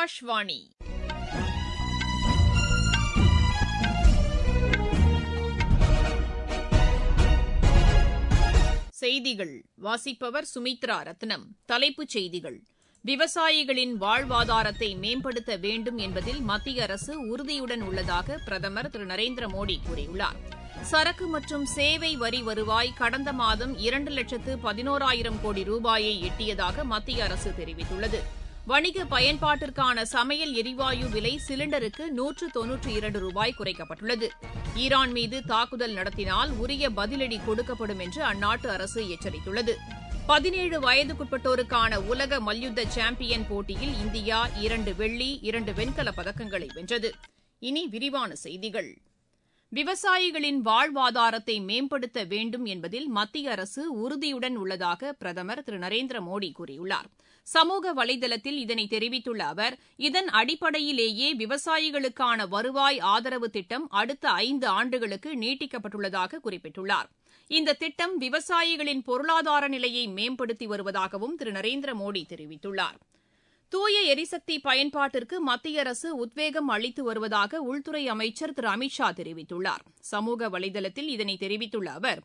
ஆகாஷ்வாணி. செய்திகள் வாசிப்பவர் சுமித்ரா ரத்னம். தலைப்புச் செய்திகள்: விவசாயிகளின் வாழ்வாதாரத்தை மேம்படுத்த வேண்டும் என்பதில் மத்திய அரசு உறுதியுடன் உள்ளதாக பிரதமர் திரு நரேந்திர மோடி கூறியுள்ளார். சரக்கு மற்றும் சேவை வரி வருவாய் கடந்த மாதம் 2,11,000 கோடி ரூபாயை எட்டியதாக மத்திய அரசு தெரிவித்துள்ளது. வணிக பயன்பாட்டிற்கான சமையல் எரிவாயு விலை சிலிண்டருக்கு 192 ரூபாய் குறைக்கப்பட்டுள்ளது. ஈரான் மீது தாக்குதல் நடத்தினால் உரிய பதிலடி கொடுக்கப்படும் என்று அந்நாட்டு அரசு எச்சரித்துள்ளது. 17 வயதுக்குட்பட்டோருக்கான உலக மல்யுத்த சாம்பியன் போட்டியில் இந்தியா 2 வெள்ளி 2 வெண்கலப் பதக்கங்களை வென்றது. இனி விரிவான செய்திகள். விவசாயிகளின் வாழ்வாதாரத்தை மேம்படுத்த வேண்டும் என்பதில் மத்திய அரசு உறுதியுடன் உள்ளதாக பிரதமர் திரு நரேந்திர மோடி கூறியுள்ளார். சமூக வலைதளத்தில் இதனை தெரிவித்துள்ள அவர், இதன் அடிப்படையிலேயே விவசாயிகளுக்கான வருவாய் ஆதரவு திட்டம் அடுத்த 5 ஆண்டுகளுக்கு நீட்டிக்கப்பட்டுள்ளதாக குறிப்பிட்டுள்ளார். இந்த திட்டம் விவசாயிகளின் பொருளாதார நிலையை மேம்படுத்தி வருவதாகவும் திரு நரேந்திர மோடி தெரிவித்துள்ளார். தூய எரிசக்தி பயன்பாட்டிற்கு மத்திய அரசு உத்வேகம் அளித்து வருவதாக உள்துறை அமைச்சர் திரு அமித் ஷா தெரிவித்துள்ளார். சமூக வலைதளத்தில் இதனை தெரிவித்துள்ள அவர்,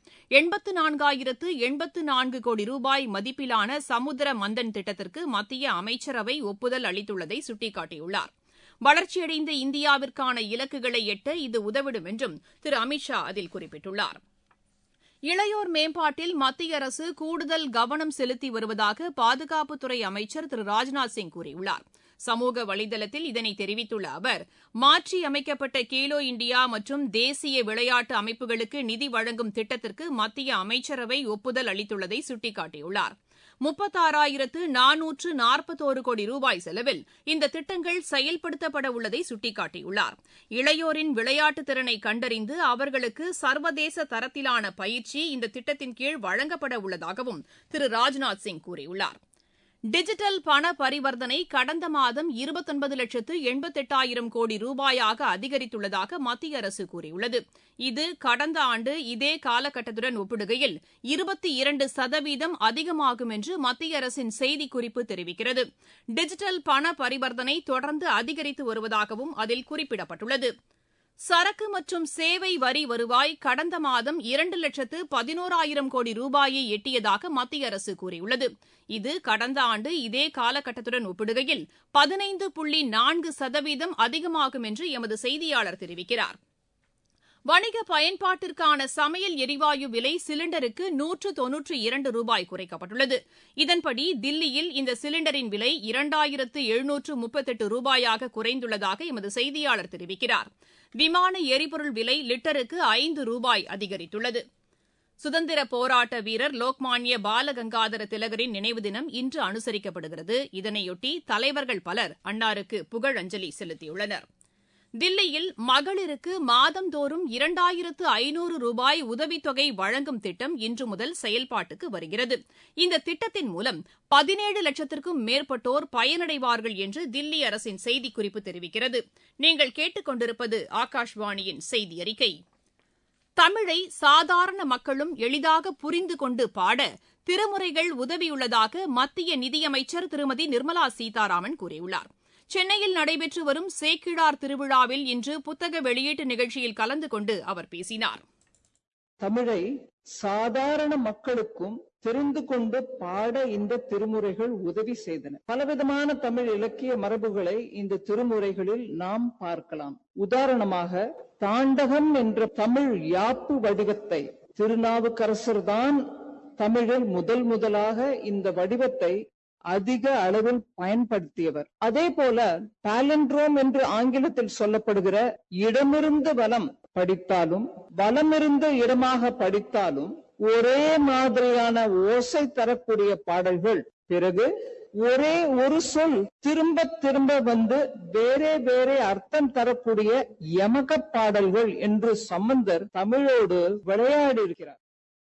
84,084 கோடி ரூபாய் மதிப்பிலான சமுத்திர மந்தன் திட்டத்திற்கு மத்திய அமைச்சரவை ஒப்புதல் அளித்துள்ளதை சுட்டிக்காட்டியுள்ளார். வளர்ச்சியடைந்த இந்தியாவிற்கான இலக்குகளை எட்ட இது உதவிடும் என்றும் திரு அமித் ஷா அதில் குறிப்பிட்டுள்ளார். இளையோர் மேம்பாட்டில் மத்திய அரசு கூடுதல் கவனம் செலுத்தி வருவதாக பாதுகாப்புத்துறை அமைச்சர் திரு ராஜ்நாத் சிங் கூறியுள்ளார். சமூக வலைதளத்தில் இதனை தெரிவித்துள்ள அவர், மாற்றியமைக்கப்பட்ட கேலோ இண்டியா மற்றும் தேசிய விளையாட்டு அமைப்புகளுக்கு நிதி வழங்கும் திட்டத்திற்கு மத்திய அமைச்சரவை ஒப்புதல் அளித்துள்ளதை சுட்டிக்காட்டியுள்ளார். 36,441 கோடி ரூபாய் செலவில் இந்த திட்டங்கள் செயல்படுத்தப்பட உள்ளதை சுட்டிக்காட்டியுள்ளார். இளையோரின் விளையாட்டு திறனை கண்டறிந்து அவர்களுக்கு சர்வதேச தரத்திலான பயிற்சி இந்த திட்டத்தின் கீழ் வழங்கப்பட உள்ளதாகவும் திரு ராஜ்நாத் சிங் கூறியுள்ளார். டிஜிட்டல் பண பரிவர்த்தனை கடந்த மாதம் 29,88,000 கோடி ரூபாயாக அதிகரித்துள்ளதாக மத்திய அரசு கூறியுள்ளது. இது கடந்த ஆண்டு இதே காலகட்டத்துடன் ஒப்பிடுகையில் 22% அதிகமாகும் என்று மத்திய அரசின் செய்திக்குறிப்பு தெரிவிக்கிறது. டிஜிட்டல் பண பரிவர்த்தனை தொடர்ந்து அதிகரித்து வருவதாகவும் அதில் குறிப்பிடப்பட்டுள்ளது. சரக்கு மற்றும் சேவை வரி வருவாய் கடந்த மாதம் 2,11,000 கோடி ரூபாயை எட்டியதாக மத்திய அரசு கூறியுள்ளது. இது கடந்த ஆண்டு இதே காலகட்டத்துடன் ஒப்பிடுகையில் 15.4% அதிகமாகும் என்று எமது செய்தியாளர் தெரிவிக்கிறார். வணிக பயன்பாட்டிற்கான சமையல் எரிவாயு விலை சிலிண்டருக்கு 192 ரூபாய் குறைக்கப்பட்டுள்ளது. இதன்படி தில்லியில் இந்த சிலிண்டரின் விலை 2,738 ரூபாயாக குறைந்துள்ளதாக எமது செய்தியாளர் தெரிவிக்கிறார். விமான எரிபொருள் விலை லிட்டருக்கு 5 ரூபாய் அதிகரித்துள்ளது. சுதந்திர போராட்ட வீரர் லோக்மான்ய பாலகங்காதர திலகரின் நினைவு தினம் இன்று அனுசரிக்கப்படுகிறது. இதனையொட்டி தலைவர்கள் பலர் அன்னாருக்கு புகழஞ்சலி செலுத்தியுள்ளனர். தில்லியில் மகளிருக்கு மாதந்தோறும் 2,500 ரூபாய் உதவித்தொகை வழங்கும் திட்டம் இன்று முதல் செயல்பாட்டுக்கு வருகிறது. இந்த திட்டத்தின் மூலம் 17 லட்சத்திற்கும் மேற்பட்டோர் பயனடைவார்கள் என்று தில்லி அரசின் செய்திக்குறிப்பு தெரிவிக்கிறது. நீங்கள் கேட்டுக்கொண்டிருப்பது ஆகாஷ்வாணியின் செய்தி அறிக்கை. தமிழை சாதாரண மக்களும் எளிதாக புரிந்து கொண்டு பாட திருமுறைகள் உதவியுள்ளதாக மத்திய நிதியமைச்சர் திருமதி நிர்மலா சீதாராமன் கூறியுள்ளார். சென்னையில் நடைபெற்று வரும் சேக்கிழார் திருவிழாவில் இன்று புத்தக வெளியீட்டு நிகழ்ச்சியில் கலந்து கொண்டு அவர் பேசினார். தமிழை சாதாரண மக்களுக்கும் தெரிந்து கொண்டு பாட இந்த திருமுறைகள் உதவி செய்தன. பலவிதமான தமிழ் இலக்கிய மரபுகளை இந்த திருமுறைகளில் நாம் பார்க்கலாம். உதாரணமாக, தாண்டகம் என்ற தமிழ் யாப்பு வடிவத்தை திருநாவுக்கரசர் தான் தமிழில் முதலாக இந்த வடிவத்தை அதிக அளவில் பயன்படுத்தியவர். அதே போல பாலண்ட்ரோம் என்று ஆங்கிலத்தில் சொல்லப்படுகிற இடமிருந்து வலம் படித்தாலும் வலமிருந்த இடமாக படித்தாலும் ஒரே மாதிரியான ஓசை தரக்கூடிய பாடல்கள், பிறகு ஒரே ஒரு சொல் திரும்ப திரும்ப வந்து வேறே அர்த்தம் தரக்கூடிய யமக பாடல்கள் என்று சம்பந்தர் தமிழோடு விளையாடி இருக்கிறார்.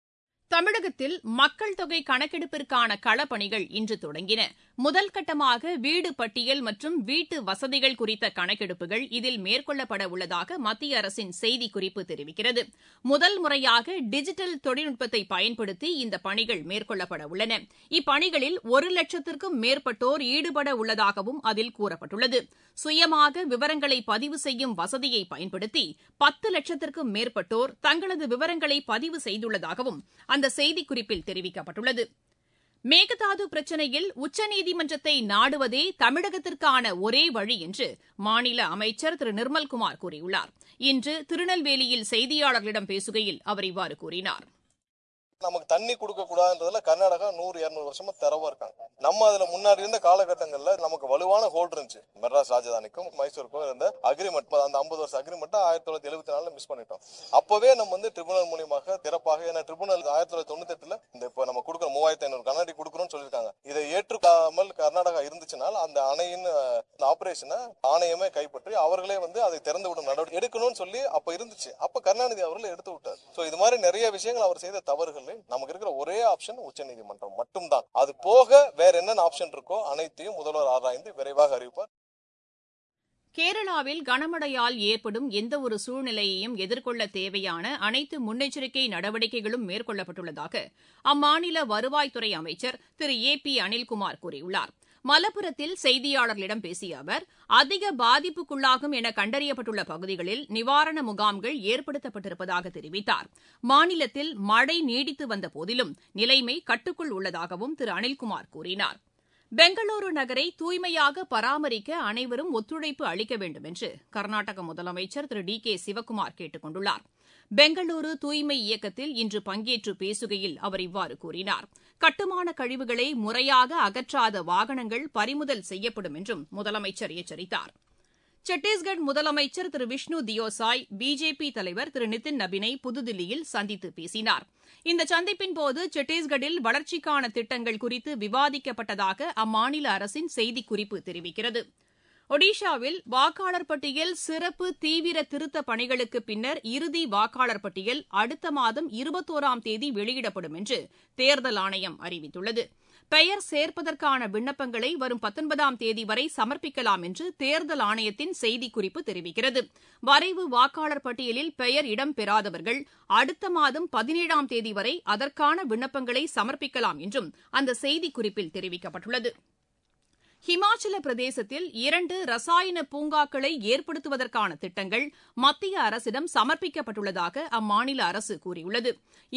தமிழகத்தில் மக்கள் தொகை கணக்கெடுப்பிற்கான களப்பணிகள் இன்று தொடங்கின. முதல் கட்டமாக வீடு பட்டியல் மற்றும் வீட்டு வசதிகள் குறித்த கணக்கெடுப்புகள் இதில் மேற்கொள்ளப்பட உள்ளதாக மத்திய அரசின் செய்திக்குறிப்பு தெரிவிக்கிறது. முதல் முறையாக டிஜிட்டல் தொழில்நுட்பத்தை பயன்படுத்தி இந்த பணிகள் மேற்கொள்ளப்பட உள்ளன. இப்பணிகளில் 1,00,000க்கும் மேற்பட்டோர் ஈடுபட உள்ளதாகவும் அதில் கூறப்பட்டுள்ளது. சுயமாக விவரங்களை பதிவு செய்யும் வசதியை பயன்படுத்தி 10,00,000க்கும் மேற்பட்டோர் தங்களது விவரங்களை பதிவு செய்துள்ளதாகவும் அந்த செய்திக்குறிப்பில் தெரிவிக்கப்பட்டுள்ளது. மேகதாது பிரச்சினையில் உச்சநீதிமன்றத்தை நாடுவதே தமிழகத்திற்கான ஒரே வழி என்று மாநில அமைச்சர் திரு நிர்மல்குமார் கூறியுள்ளார். இன்று திருநெல்வேலியில் செய்தியாளர்களிடம் பேசுகையில் அவர் இவ்வாறு கூறினார். நமக்கு தண்ணி கொடுக்க கூடாதுன்றதுல கர்நாடகா 100-200 வருஷமா தரவா இருக்காங்க. நம்ம அதுல முன்னாடி இருந்த காலகட்டங்கள்ல நமக்கு வலுவான ஹோல்ட் இருந்துச்சு. மெட்ராஸ் ராஜதானிக்கும் மைசூருக்கும் இருந்த அக்ரிமெண்ட், அந்த 50 வருஷம் அக்ரிமெண்ட் 1974 மிஸ் பண்ணிட்டோம். அப்பவே நம்ம ட்ரிபுனல் மூலியமாக திறப்பாக, ஏன்னா ட்ரிபுனல் 1998 இந்த இப்ப நம்ம கொடுக்குற 3500 கண்ணாடி கொடுக்குறோம்னு சொல்லியிருக்காங்க. இதை ஏற்றுக்காமல் கர்நாடகா இருந்துச்சுனால் அந்த அணையின் ஆபரேஷனை ஆணையமே கைப்பற்றி அவர்களே அதை திறந்து விடும் நடவடிக்கை எடுக்கணும்னு சொல்லி அப்ப இருந்துச்சு. அப்ப கருணாநிதி அவர்கள் எடுத்து விட்டார். சோ இது மாதிரி நிறைய விஷயங்கள் அவர் செய்த தவறுகள். நமக்கு இருக்கிற ஒரே ஆப்ஷன் உச்சநீதிமன்றம் மட்டும்தான். அது போக வேற என்ன ஆப்ஷன் இருக்கோ அனைத்தையும் முதல்வர் ஆராய்ந்து விரைவாக அறிவிப்பார். கேரளாவில் கனமழையால் ஏற்படும் எந்தவொரு சூழ்நிலையையும் எதிர்கொள்ள தேவையான அனைத்து முன்னெச்சரிக்கை நடவடிக்கைகளும் மேற்கொள்ளப்பட்டுள்ளதாக அம்மாநில வருவாய்த்துறை அமைச்சர் திரு ஏ.பி. அனில்குமார் கூறியுள்ளார். மலப்புரத்தில் செய்தியாளர்களிடம் பேசிய அவர், அதிக பாதிப்புக்குள்ளாகும் என கண்டறியப்பட்டுள்ள பகுதிகளில் நிவாரண முகாம்கள் ஏற்படுத்தப்பட்டிருப்பதாக தெரிவித்தார். மாநிலத்தில் மழை நீடித்து வந்த போதிலும் நிலைமை கட்டுக்குள் உள்ளதாகவும் திரு அனில்குமார் கூறினார். பெங்களூரு நகரை தூய்மையாக பராமரிக்க அனைவரும் ஒத்துழைப்பு அளிக்க வேண்டும் என்று கர்நாடக முதலமைச்சர் திரு டி.கே. சிவக்குமார் கேட்டுக் கொண்டுள்ளார். பெங்களூரு தூய்மை இயக்கத்தில் இன்று பங்கேற்று பேசுகையில் அவர் இவ்வாறு கூறினார். கட்டுமான கழிவுகளை முறையாக அகற்றாத வாகனங்கள் பறிமுதல் செய்யப்படும் என்றும் முதலமைச்சர் எச்சரித்தார். சத்தீஸ்கர் முதலமைச்சர் திரு விஷ்ணு தியோசாய் பிஜேபி தலைவர் திரு நிதின் நபினை புதுதில்லியில் சந்தித்து பேசினார். இந்த சந்திப்பின்போது சத்தீஸ்கரில் வளர்ச்சிக்கான திட்டங்கள் குறித்து விவாதிக்கப்பட்டதாக அம்மாநில அரசின் செய்திக்குறிப்பு தெரிவிக்கிறது. ஒடிஷாவில் வாக்காளர் பட்டியல் சிறப்பு தீவிர திருத்தப் பணிகளுக்கு பின்னர் இறுதி வாக்காளர் பட்டியல் அடுத்த மாதம் 21ஆம் தேதி வெளியிடப்படும் என்று தேர்தல் ஆணையம் அறிவித்துள்ளது. பெயர் சேர்ப்பதற்கான விண்ணப்பங்களை வரும் 19ஆம் தேதி வரை சமர்ப்பிக்கலாம் என்று தேர்தல் ஆணையத்தின் செய்திக்குறிப்பு தெரிவிக்கிறது. வரைவு வாக்காளர் பட்டியலில் பெயர் இடம்பெறாதவர்கள் அடுத்த மாதம் 17ஆம் தேதி வரை அதற்கான விண்ணப்பங்களை சமர்ப்பிக்கலாம் என்றும் அந்த செய்திக்குறிப்பில் தெரிவிக்கப்பட்டுள்ளது. ஹிமாச்சல பிரதேசத்தில் 2 ரசாயன பூங்காக்களை ஏற்படுத்துவதற்கான திட்டங்கள் மத்திய அரசிடம் சமர்ப்பிக்கப்பட்டுள்ளதாக அம்மாநில அரசு கூறியுள்ளது.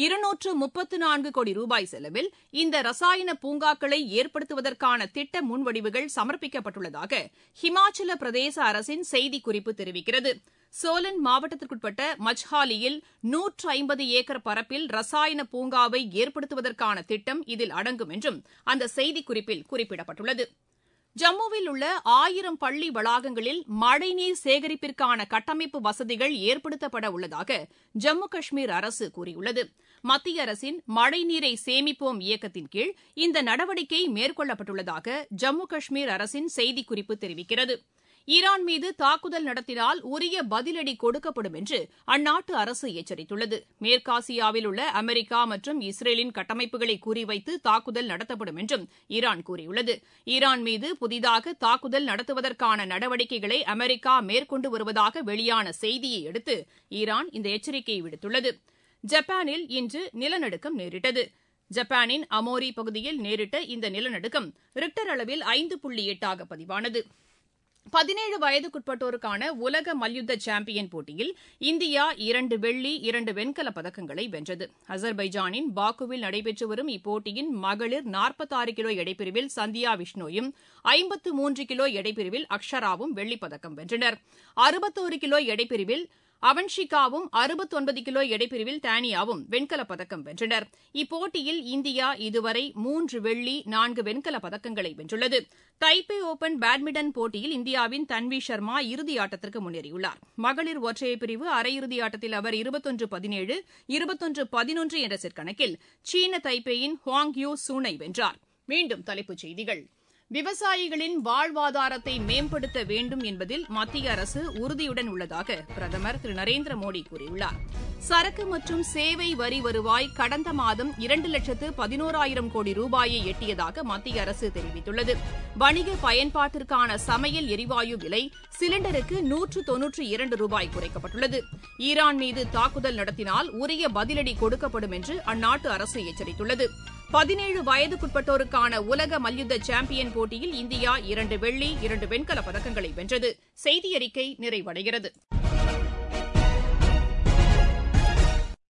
234 கோடி ரூபாய் செலவில் இந்த ரசாயன பூங்காக்களை ஏற்படுத்துவதற்கான திட்ட முன்வடிவுகள் சமர்ப்பிக்கப்பட்டுள்ளதாக ஹிமாச்சல பிரதேச அரசின் செய்திக்குறிப்பு தெரிவிக்கிறது. சோலன் மாவட்டத்திற்குட்பட்ட மச்ஹாலியில் 150 ஏக்கர் பரப்பில் ரசாயன பூங்காவை ஏற்படுத்துவதற்கான திட்டம் இதில் அடங்கும் என்றும் அந்த செய்திக்குறிப்பில் குறிப்பிடப்பட்டுள்ளது. ஜம்முவில் உள்ள 1000 பள்ளி வளாகங்களில் மழைநீர் சேகரிப்பிற்கான கட்டமைப்பு வசதிகள் ஏற்படுத்தப்பட உள்ளதாக ஜம்மு காஷ்மீர் அரசு கூறியுள்ளது. மத்திய அரசின் மழைநீரை சேமிப்போம் இயக்கத்தின் கீழ் இந்த நடவடிக்கை மேற்கொள்ளப்பட்டுள்ளதாக ஜம்மு காஷ்மீர் அரசின் செய்திக்குறிப்பு தெரிவிக்கிறது. ஈரான் மீது தாக்குதல் நடத்தினால் உரிய பதிலடி கொடுக்கப்படும் என்று அந்நாட்டு அரசு எச்சரித்துள்ளது. மேற்காசியாவில் உள்ள அமெரிக்கா மற்றும் இஸ்ரேலின் கட்டமைப்புகளை குறிவைத்து தாக்குதல் நடத்தப்படும் என்றும் ஈரான் கூறியுள்ளது. ஈரான் மீது புதிதாக தாக்குதல் நடத்துவதற்கான நடவடிக்கைகளை அமெரிக்கா மேற்கொண்டு வருவதாக வெளியான செய்தியை அடுத்து ஈரான் இந்த எச்சரிக்கையை விடுத்துள்ளது. ஜப்பானில் இன்று நிலநடுக்கம் நேரிட்டது. ஜப்பானின் அமோரி பகுதியில் நேரிட்ட இந்த நிலநடுக்கம் ரிக்டர் அளவில் 5.8 பதிவானது. 17 வயதுக்குட்பட்டோருக்கான உலக மல்யுத்த சாம்பியன் போட்டியில் இந்தியா 2 வெள்ளி 2 வெண்கலப் பதக்கங்களை வென்றது. அசர்பைஜானின் பாக்குவில் நடைபெற்று வரும் இப்போட்டியின் மகளிர் 46 கிலோ எடைப்பிரிவில் சந்தியா விஷ்ணோயும் 53 கிலோ எடைப்பிரிவில் அக்ஷராவும் வெள்ளிப்பதக்கம் வென்றனர். 61 கிலோ எடைப்பிரிவில் அவன்ஷிகாவும் 69 கிலோ எடைப்பிரிவில் தானியாவும் வெண்கலப் பதக்கம் வென்றனர். இப்போட்டியில் இந்தியா இதுவரை 3 வெள்ளி 4 வெண்கலப் பதக்கங்களை வென்றுள்ளது. தைப்பே ஓபன் பேட்மிண்டன் போட்டியில் இந்தியாவின் தன்வி சர்மா இறுதியாட்டத்திற்கு முன்னேறியுள்ளார். மகளிர் ஒற்றையர் பிரிவு அரையிறுதி ஆட்டத்தில் அவர் 21-17, 21-11 என்ற செட் கணக்கில் சீன தைப்பேயின் ஹுவாங் யூ சூனை வென்றார். மீண்டும் தலைப்புச் செய்திகள். விவசாயிகளின் வாழ்வாதாரத்தை மேம்படுத்த வேண்டும் என்பதில் மத்திய அரசு உறுதியுடன் உள்ளதாக பிரதமர் திரு நரேந்திர மோடி கூறியுள்ளார். சரக்கு மற்றும் சேவை வரி வருவாய் கடந்த மாதம் 2,11,000 கோடி ரூபாயை எட்டியதாக மத்திய அரசு தெரிவித்துள்ளது. வணிக பயன்பாட்டிற்கான சமையல் எரிவாயு விலை சிலிண்டருக்கு 192 ரூபாய் குறைக்கப்பட்டுள்ளது. ஈரான் மீது தாக்குதல் நடத்தினால் உரிய பதிலடி கொடுக்கப்படும் என்று அந்நாட்டு அரசு எச்சரித்துள்ளது. 17 வயதுக்குட்பட்டோருக்கான உலக மல்யுத்த சாம்பியன் போட்டியில் இந்தியா 2 வெள்ளி 2 வெண்கலப் பதக்கங்களை வென்றது. செய்தியறிக்கை நிறைவடைகிறது.